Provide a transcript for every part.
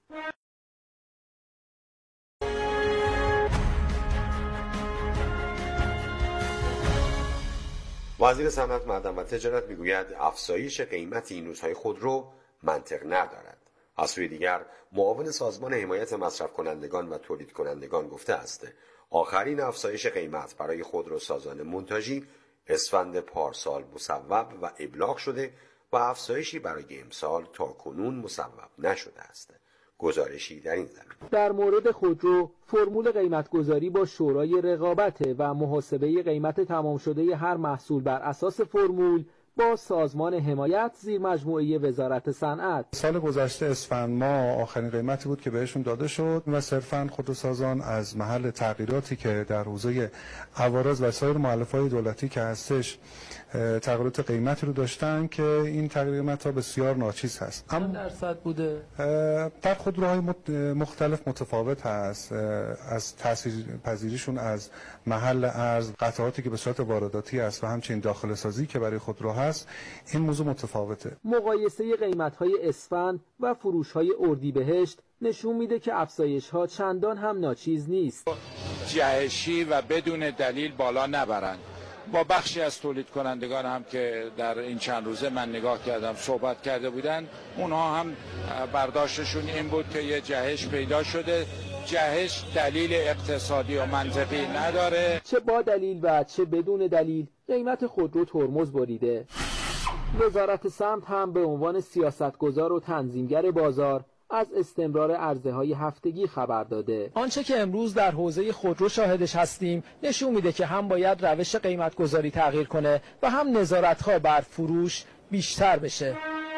وزیر صنعت، معدن و تجارت میگوید افزایش قیمت این روزهای خودرو منطق ندارد. از سوی دیگر معاون سازمان حمایت مصرف کنندگان و تولید کنندگان گفته است آخرین افزایش قیمت برای خودروسازان مونتاژی اسفند پارسال مصوب و ابلاغ شده و افزایشی برای امسال تاکنون مصوب نشده است. گزارشی در این زمینه. در مورد خودرو، فرمول قیمتگذاری با شورای رقابت و محاسبه قیمت تمام شده هر محصول بر اساس فرمول با سازمان حمایت زیر مجموعه وزارت صنعت. سال گذشته اسفند ماه آخرین قیمتی بود که بهشون داده شد و صرفاً خودروسازان از محل تغییراتی که در حوزه عوارض و سایر مؤلفه‌های دولتی که هستش تغییرات قیمتی رو داشتن که این تغییر قیمت‌ها بسیار ناچیز هست. اما درصد بوده؟ در خودروهای مختلف متفاوت هست، از تاثیرپذیریشون از محل ارز، قطعاتی که به صورت وارداتی است و همچنین داخل سازی که برای خودرو هست، این موضوع متفاوته. مقایسه قیمت‌های اسفند و فروش‌های اردیبهشت نشون میده که افزایش‌ها چندان هم ناچیز نیست. جهشی و بدون دلیل بالا نبرند. با بخشی از تولید کنندگان هم که در این چند روزه من نگاه کردم صحبت کرده بودن، اونها هم برداشتشون این بود که یه جهش پیدا شده. جهش دلیل اقتصادی و منطقی نداره. چه با دلیل و چه بدون دلیل قیمت خودرو ترمز بریده. وزارت سمت هم به عنوان سیاستگزار و تنظیمگر بازار از استمرار عرضه‌های هفتگی خبر داده. آنچه که امروز در حوزه خودرو شاهدش هستیم نشون میده که هم باید روش قیمت‌گذاری تغییر کنه و هم نظارت‌ها بر فروش بیشتر بشه.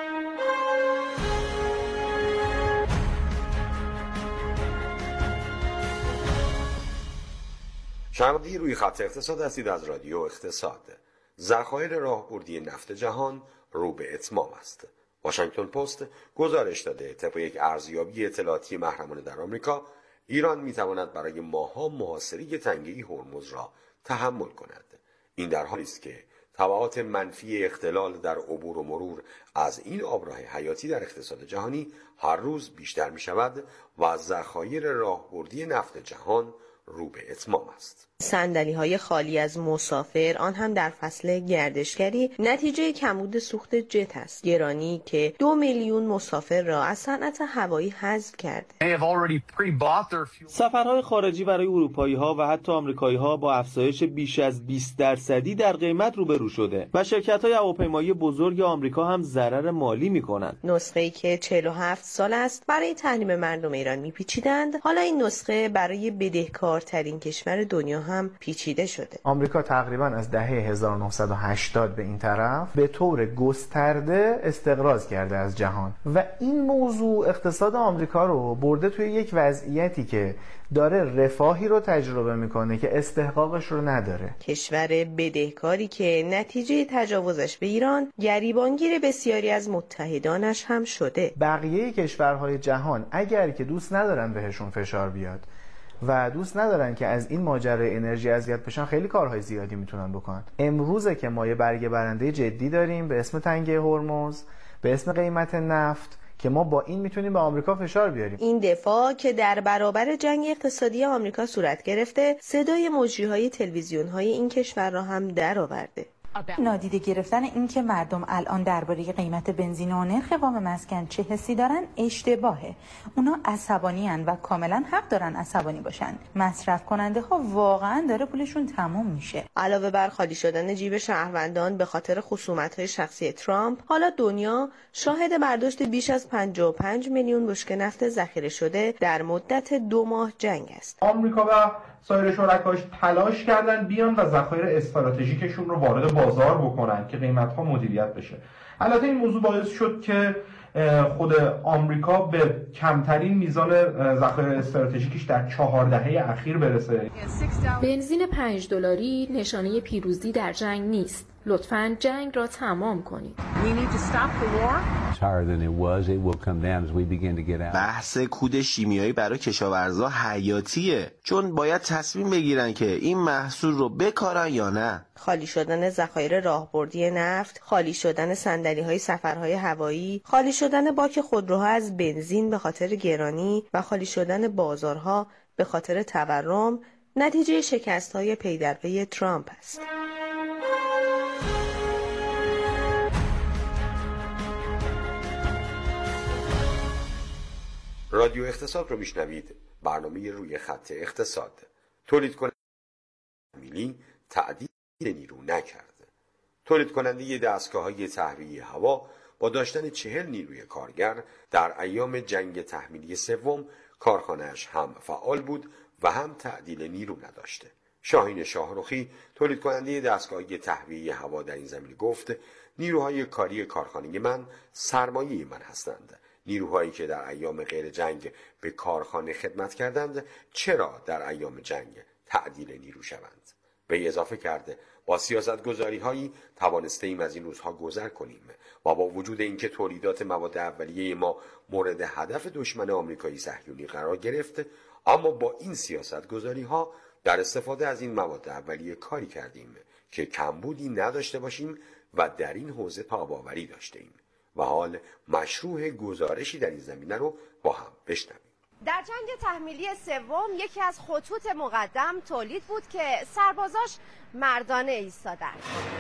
شنوندگان روی خط اقتصاد هستید از رادیو اقتصاد. ذخایر راهبردی نفت جهان رو به اتمام است. واشنگتن پست گزارش داده طبق یک ارزیابی اطلاعاتی محرمانه در آمریکا، ایران میتواند برای ماه‌ها محاصره تنگه هرمز را تحمل کند. این در حالی است که تبعات منفی اختلال در عبور و مرور از این آبراه حیاتی در اقتصاد جهانی هر روز بیشتر می شود و ذخایر راهبردی نفت جهان رو به اتمام است. صندلی‌های خالی از مسافر، آن هم در فصل گردشگری، نتیجه کمبود سوخت جت است. گرانی که 2 میلیون مسافر را از صنعت هوایی حذف کرده. سفرهای خارجی برای اروپایی‌ها و حتی آمریکایی‌ها با افزایش بیش از 20% در قیمت روبرو شده و شرکت‌های هواپیمایی بزرگ آمریکا هم ضرر مالی می‌کنند. نسخه‌ای که 47 سال است برای تحریم مردم ایران می‌پیچیدند، حالا این نسخه برای بدهکارترین کشور دنیا هم پیچیده شده. آمریکا تقریبا از دهه 1980 به این طرف به طور گسترده استقراض کرده از جهان و این موضوع اقتصاد آمریکا رو برده توی یک وضعیتی که داره رفاهی رو تجربه میکنه که استحقاقش رو نداره. کشور بدهکاری که نتیجه تجاوزش به ایران گریبانگیر بسیاری از متحدانش هم شده. بقیه کشورهای جهان اگر که دوست ندارن بهشون فشار بیاد و دوست ندارن که از این ماجرای انرژی اذیت بشن، خیلی کارهای زیادی میتونن بکنن. امروزه که ما یه برگه برنده جدی داریم به اسم تنگه هرمز، به اسم قیمت نفت که ما با این میتونیم به آمریکا فشار بیاریم. این دفاع که در برابر جنگ اقتصادی آمریکا صورت گرفته، صدای مجریهای تلویزیون‌های این کشور را هم درآورده. نادیده گرفتن این که مردم الان درباره قیمت بنزین و نرخ وام مسکن چه حسی دارن اشتباهه. اونا عصبانی ان و کاملا حق دارن عصبانی باشن. مصرف کننده ها واقعا داره پولشون تموم میشه. علاوه بر خالی شدن جیب شهروندان به خاطر خصومت‌های شخصی ترامپ، حالا دنیا شاهد برداشت بیش از 55 میلیون بشکه نفت ذخیره شده در مدت 2 ماه جنگ است. آمریکا و سایر شرکاش تلاش کردن بیان و ذخایر استراتژیکشون رو وارد بازار بکنن که قیمت‌ها مدیریت بشه. البته این موضوع باعث شد که خود آمریکا به کمترین میزان ذخایر استراتژیکش در 4 دهه اخیر برسه. بنزین $5 نشانه پیروزی در جنگ نیست. لطفاً جنگ را تمام کنید. بحث کود شیمیایی برای کشاورزا حیاتیه، چون باید تصمیم بگیرن که این محصول رو بکارن یا نه. خالی شدن ذخایر راهبردی نفت، خالی شدن صندلی‌های سفرهای هوایی، خالی شدن باک خودروها از بنزین به خاطر گرانی و خالی شدن بازارها به خاطر تورم نتیجه شکست‌های پی در پی ترامپ است. رادیو اقتصاد رو میشنوید. برنامه روی خط اقتصاد. تولید کننده تحمیلی تعدیل نیرو نکرد. تولید کننده دستگاه‌های تهویه هوا با داشتن 40 نیروی کارگر در ایام جنگ تحمیلی سوم کارخانه‌اش هم فعال بود و هم تعدیل نیرو نداشته. شاهین شاهرخی تولید کننده دستگاه‌های تهویه هوا در این زمینه گفت نیروهای کاری کارخانه من سرمایه من هستند. نیروهایی که در ایام غیر جنگ به کارخانه خدمت کردند چرا در ایام جنگ تعدیل نیرو شوند؟ به اضافه کرده با سیاست‌گذاری‌هایی توانسته‌ایم از این روزها گذر کنیم و با وجود اینکه تولیدات مواد اولیه ما مورد هدف دشمن آمریکایی صهیونی قرار گرفت، اما با این سیاست‌گذاری‌ها در استفاده از این مواد اولیه کاری کردیم که کمبودی نداشته باشیم و در این حوزه تاب‌آوری داشته‌ایم و حال مشروع گزارشی در این زمینه رو با هم بشنویم. در جنگ تحمیلی سوم یکی از خطوط مقدم تولید بود که سربازاش مردانه ایستادن.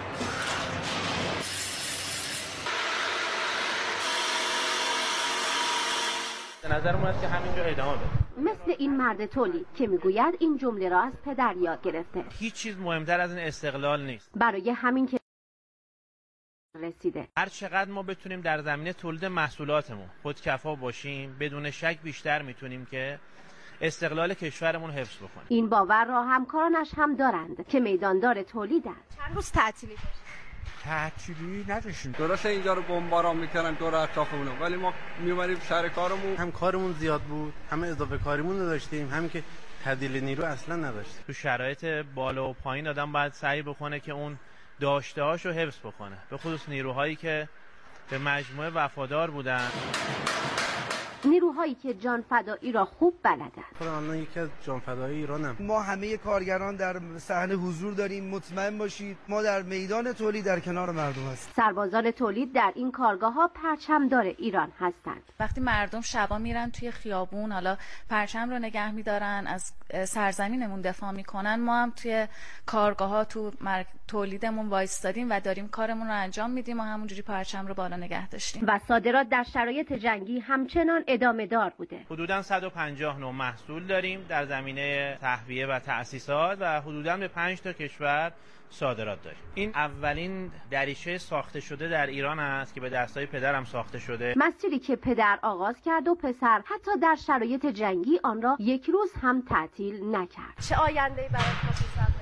به نظر من است که همینجا ادامه بده. مثل این مرد تولید که میگوید این جمله را از پدر یاد گرفته. هیچ چیز مهمتر از این استقلال نیست. برای همین که رسیده. هر چقدر ما بتونیم در زمینه تولید محصولاتمون خودکفا باشیم، بدون شک بیشتر میتونیم که استقلال کشورمون حفظ بکنیم. این باور را همکارانش هم دارند که میداندار تولیدند. چند روز تعطیلی داشتیم؟ تعطیلی نداشتیم. درسته اینجا رو بمباران میکنن دور اطرافمون، ولی ما میومدیم سر کارمون. هم کارمون زیاد بود، هم اضافه کاریمون رو داشتیم، همین که تعدیل نیرو اصلا نداشتیم. تو شرایط بالا و پایین آدم باید سعی بکنه که اون داشته‌هاشو حفظ بکنه، به خصوص نیروهایی که به مجموعه وفادار بودن، نیروهایی که جان فدایی را خوب بلدند. خودم الان یکی از جان فدایی ایرانم. ما همه کارگران در صحنه حضور داریم، مطمئن باشید ما در میدان تولید در کنار مردم هستیم. سربازان تولید در این کارگاه‌ها پرچمدار ایران هستند. وقتی مردم شبا میرن توی خیابون، حالا پرچم رو نگه می‌دارن، از سرزمینمون دفاع میکنن، ما هم توی کارگاه‌ها تو تولیدمون وایستادیم و داریم کارمون رو انجام میدیم و همونجوری پرچم رو بالا نگه داشتیم. و صادرات در شرایط جنگی همچنان ادامه دار بوده. حدوداً 159 محصول داریم در زمینه تهویه و تأسیسات و حدوداً به 5 تا کشور صادرات داریم. این اولین دریچه ساخته شده در ایران است که به دستای پدرم ساخته شده. مسیری که پدر آغاز کرد و پسر حتی در شرایط جنگی آن را یک روز هم تعطیل نکرد. چه آینده‌ای برای پسر؟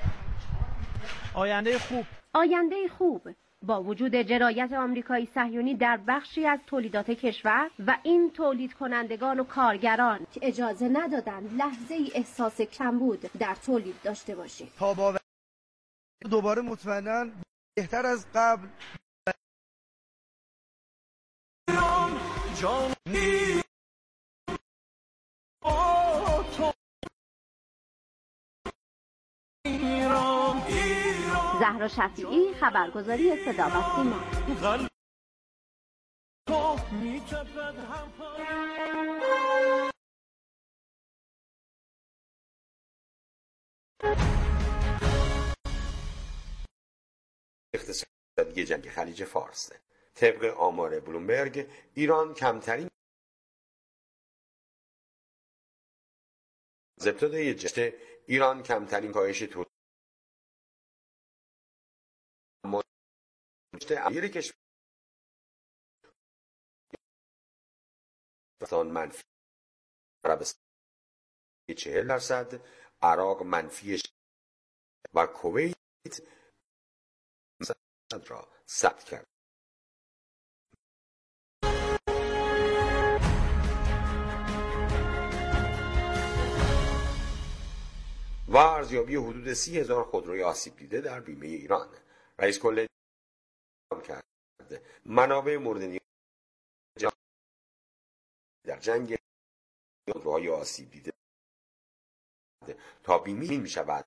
آینده خوب. با وجود جنایت آمریکایی صهیونی در بخشی از تولیدات کشور و این تولید کنندگان و کارگران که اجازه ندادند لحظه ای احساس کمبود در تولید داشته باشید. تا باور دوباره مطمئناً بهتر از قبل زهرا شفیعی، خبرگزاری صدا و سیما. اقتصادی جنگ خلیج فارس. طبق آمار بلومبرگ ایران کمترین از ابتدای جشن ایران کمترین کاهش تولید امیر کشور منفی، عربستان 40%، عراق منفی و کویت را ثبت کرد. و ارزیابی حدود 30,000 خودروی آسیب دیده در بیمه ایران. رئیس کل کرد منابع مورد نیاز در جنگ خودروهای آسیب دیده تا بیمه می شود.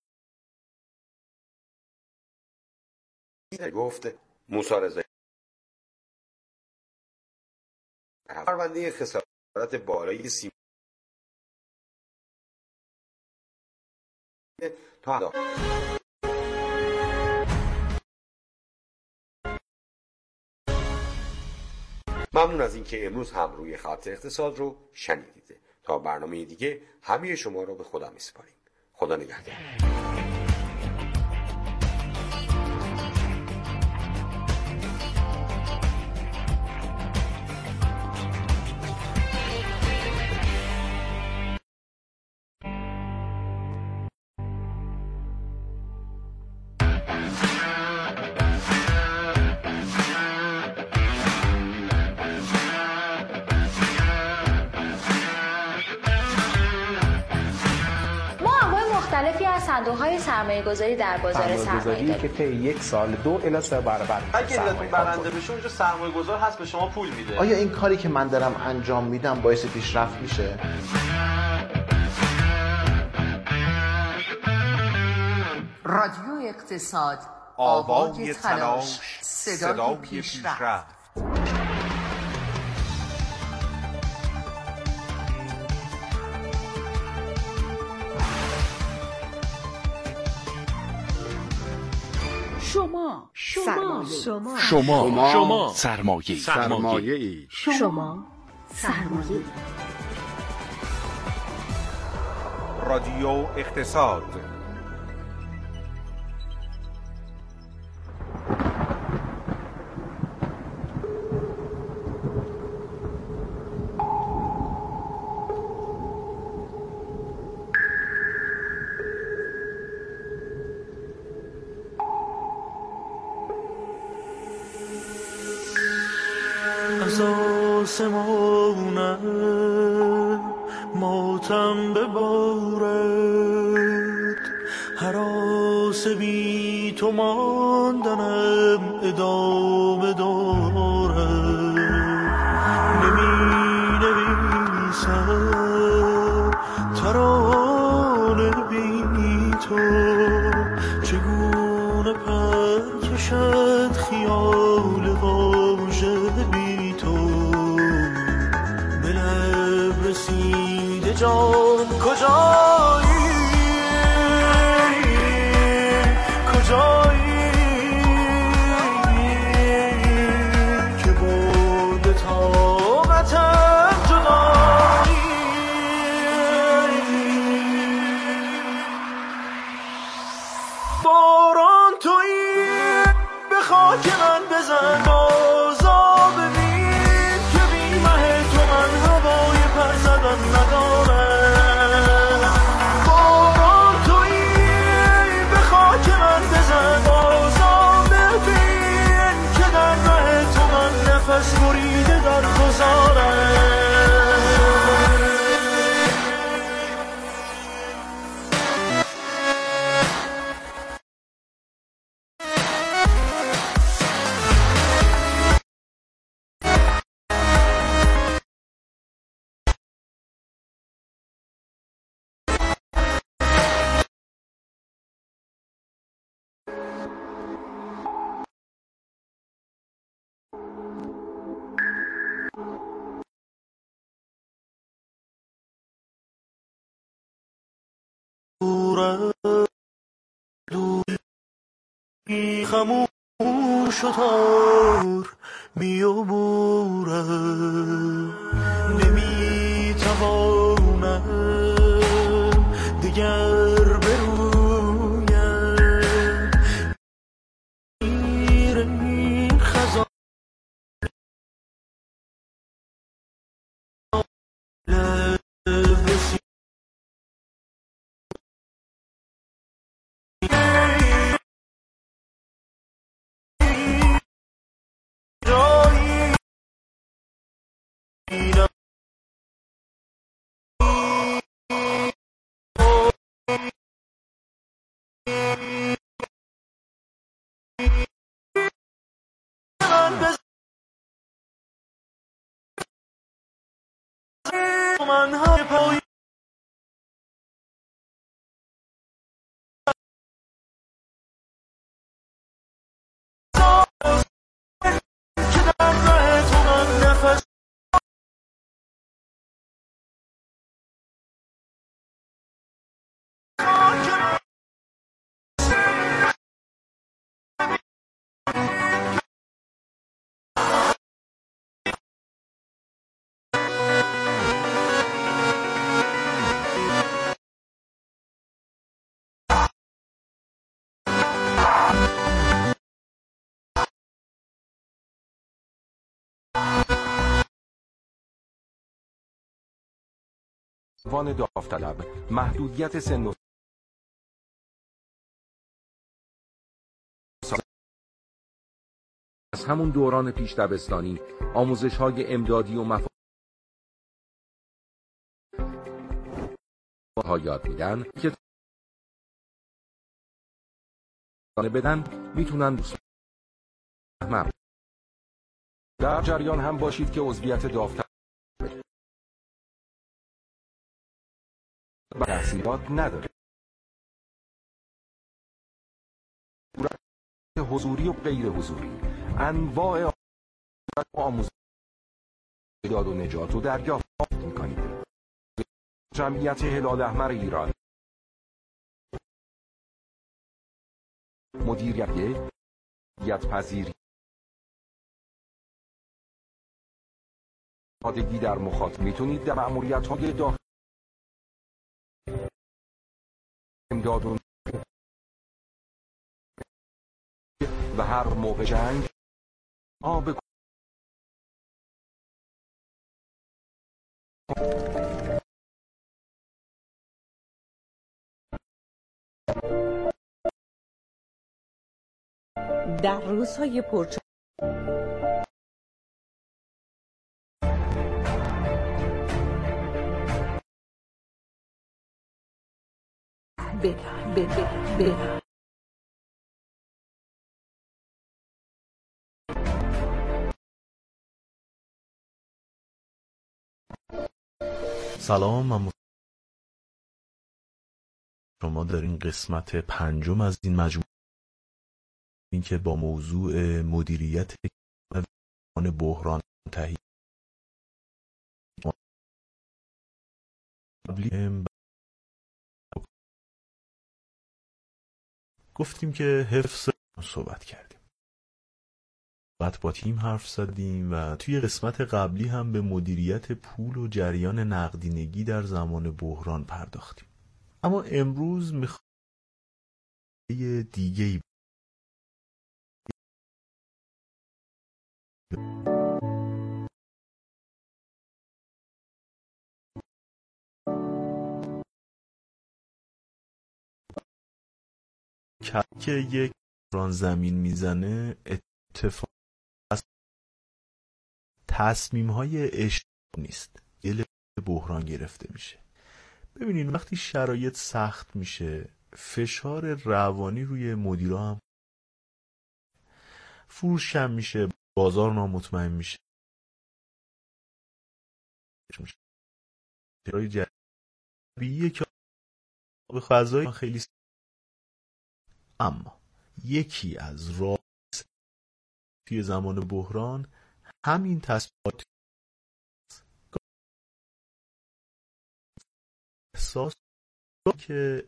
گفت موسی رضایی پرونده خسارت بالای تا ممنون از اینکه امروز هم روی خط اقتصاد رو شنیدید. تا برنامه دیگه همه شما رو به خدا میسپاریم. خدا نگهدار. صندوق‌های سرمایه‌گذاری در بازار سرمایه که طی یک سال 2 الی 3 برابر اگه علتون برنده بشه اونجا سرمایه‌گذار هست به شما پول میده. آیا این کاری که من دارم انجام میدم باعث پیشرفت میشه؟ رادیو اقتصاد، آوای تلاش، صدای پیشرفت. شما سرمایه رادیو اقتصاد. از آسمانم ماتم ببارد، هراس بی تو ماندنم ادامه دارد. نمی نویسم ترانه بی تو، چگونه پر کشد خیال واژه بی تو. به لب رسیده جان کجایی، کجایی که برده طاقتم جدایی. باران تویی به خاک من بزن، بازا ببین که بی مه تو من هوای پر زدن ندارم. باران تویی به خاک من بزن، بازا ببین که در مه تو من نفس بریده در گذارم. خموش و تار بیابورم، نمیتوانم دیگر برویم. این خزان من هم پای که در ره تو من نفس وان داوطلب محدودیت سن و از همون دوران پیش دبستانی آموزش‌های امدادی و ها یاد میدن که بدن میتونن در جریان هم باشید که عضویت داوطلب تحصیلات نداره. حضوری و غیر حضوری انواع آموزش داد و نجات رو دریافت می‌کنید. جمعیت هلال احمر ایران مدیریت پذیری آمادگی در مخاطب میتونید در مأموریت‌های داخلی امداد و هر موقع جنگ آب در روزهای پرچ سلام، من شما در این قسمت پنجم از این مجموعه این که با موضوع مدیریت بحران تهیه گفتیم که حفظ صحبت کردیم، بعد با تیم حرف زدیم و توی قسمت قبلی هم به مدیریت پول و جریان نقدینگی در زمان بحران پرداختیم. اما امروز میخوایم دیگه‌ای که یک بحران زمین میزنه اتفاق تصمیم‌های اشتباه نیست، دل بحران گرفته میشه. ببینین وقتی شرایط سخت میشه فشار روانی روی مدیرا هم فروش کم میشه، بازار نامطمئن میشه، شرایط جدیدیه که به فضای خیلی اما یکی از راه توی زمان بحران همین تصمیمات احساس که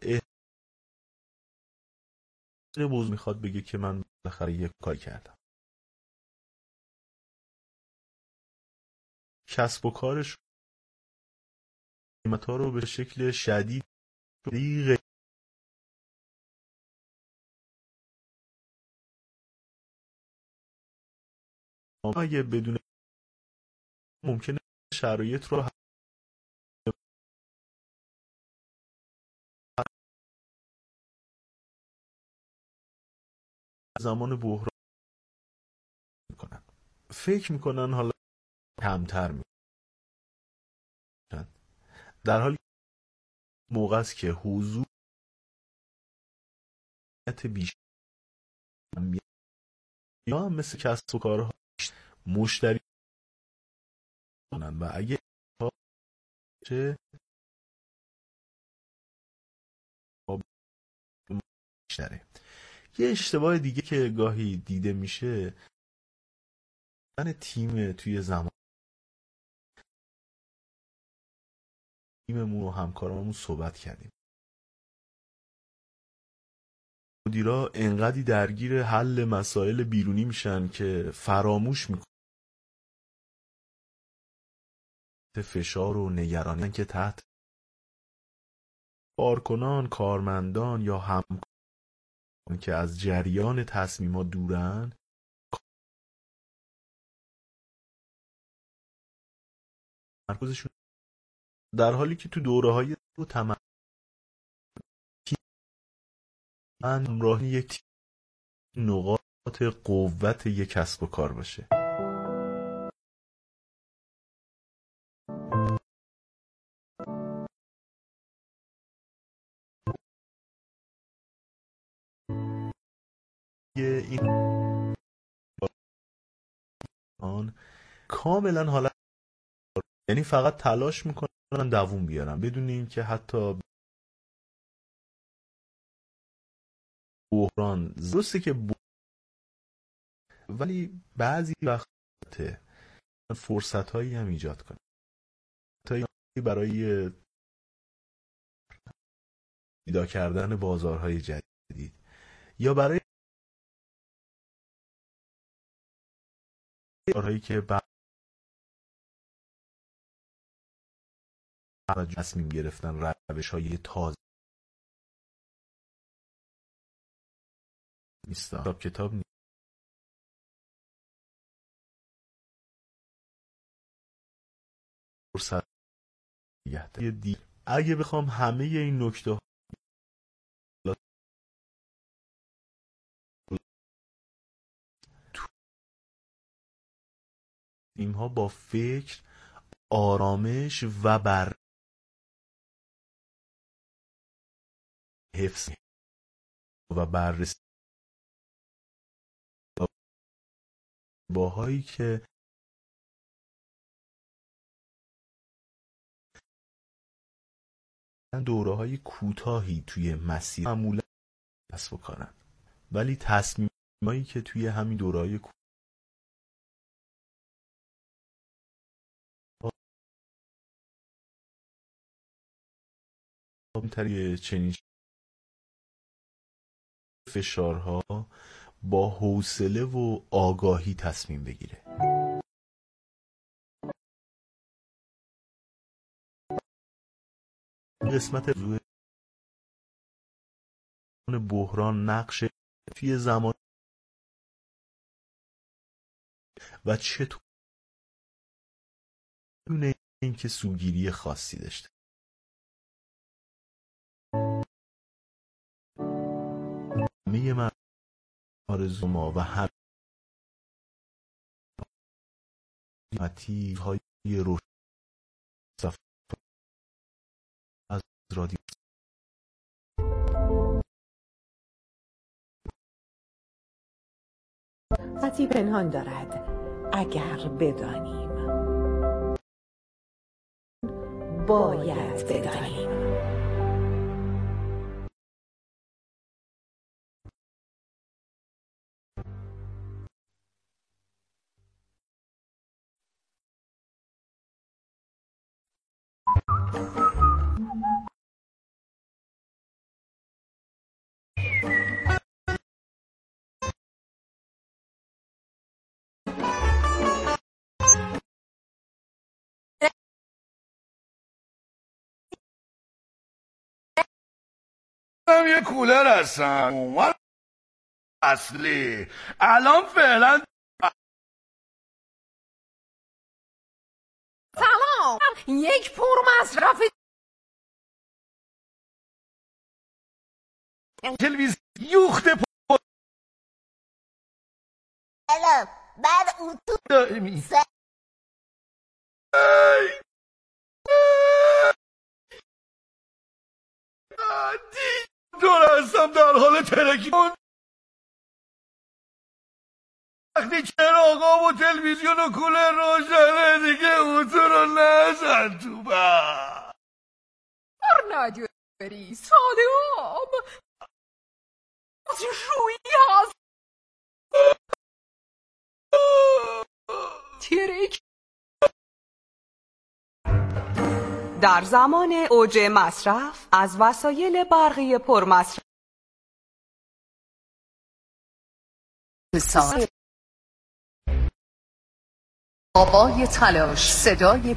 موضوع میخواد بگه که من بالاخره یک کار کردم، کسب و کارش قیمت‌ها رو به شکل شدید اگه بدون ممکنه شرایط رو زمان بحران میکنن، فکر میکنن حالا کمتر میکنن، در حالی موقع است که حضور بیشتر یا هم مثل کسب و کارها مشتری کنن و اگه چه بیشتره. یه اشتباه دیگه که گاهی دیده میشه من تیم توی زمان تیممون و همکارامون صحبت کردیم. مدیرا انقدی درگیر حل مسائل بیرونی میشن که فراموش میکنن فشار و نگرانی که تحت کارکنان، کارمندان یا همکاران که از جریان تصمیمات دورن مرکزشون، در حالی که تو دوره‌های تمرین همراهی یک نقاط قوت یک کسب و کار باشه. این کاملا حالت، یعنی فقط تلاش میکنن دووم بیارن بدون اینکه حتی بحران درسته که ولی بعضی وقت فرصت هایی هم ایجاد کنه تا برای پیدا کردن بازارهای جدید یا برای کارهایی که بعد تصمیم گرفتن روش‌های تازه نیست. کتاب نیست. فرصت دید. اگه بخوام همه این نکته اینها با فکر، آرامش و حفظ و بررسی باهایی که دوره‌های کوتاهی توی مسیر معمولا کسب و کارن، ولی تصمیمایی که توی همین دوره‌های کوتاهی چنین فشارها با حوصله و آگاهی تصمیم بگیره. قسمت بحران نقش توی زمان و چطور بدون اینکه سوگیری خاصی داشته. همه من آرزو ما و هر متی های روش از رادیو خطی پنهان دارد اگر بدانیم باید بدانیم. من یه کولر هستم اونوار اصلی الان فعلا سلام. یک پر مصرف تلویزیون یوخت الان بعد اون تو دائمی دور هستم در حال ترکیب وقتی چراغا و تلویزیون و کولر روشنه دیگه اتو رو نزن تو بر نداری ساده آب شویی هست ترک. در زمان اوج مصرف از وسایل برقی پرمصرف آوای تلاش صدای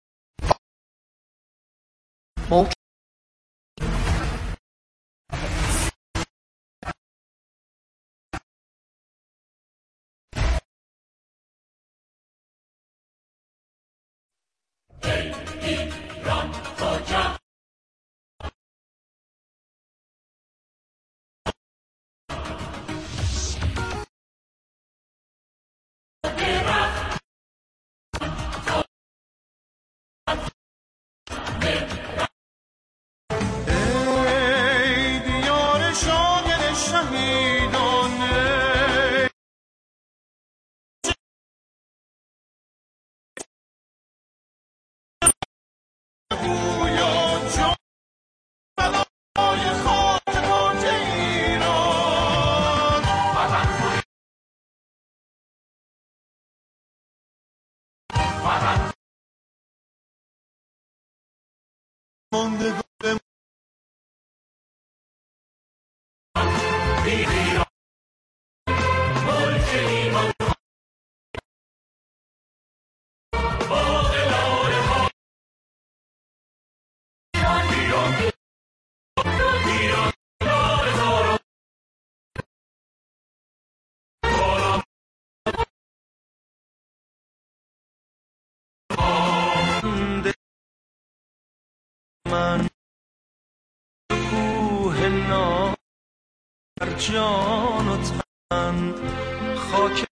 جان و تن خاک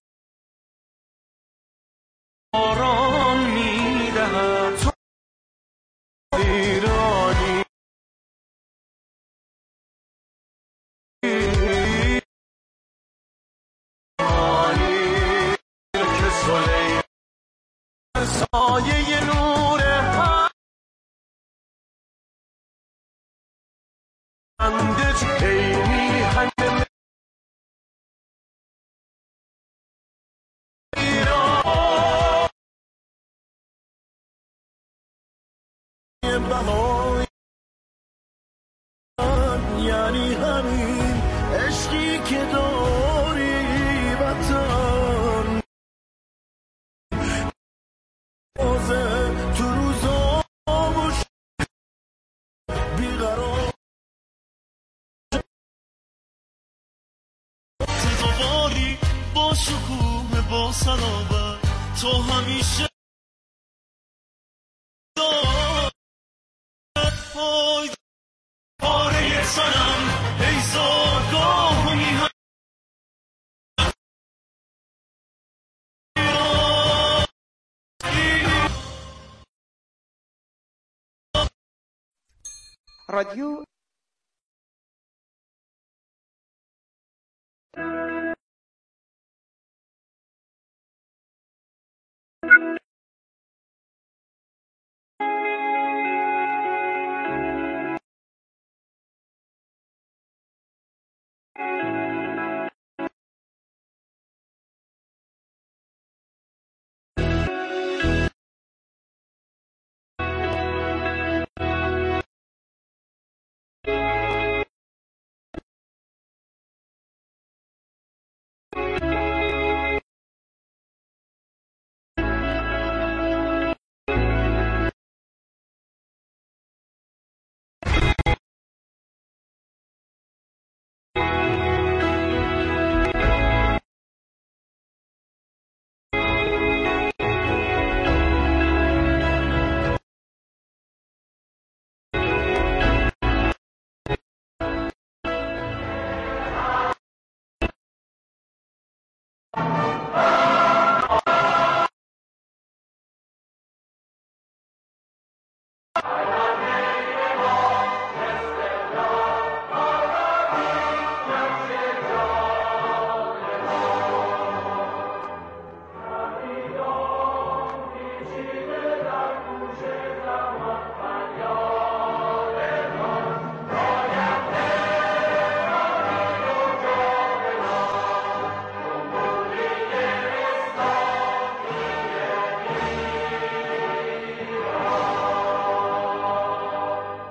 باران می‌دهد تو ایرانی که سلیمان سایه نور اندج اینی همه بهای یعنی همین عشقی که داری وطن بازه تو روزا باش بیقرار تدواری با شکوه با صلابت تو همیشه پاره سنم ای زادگاه میهم رادیو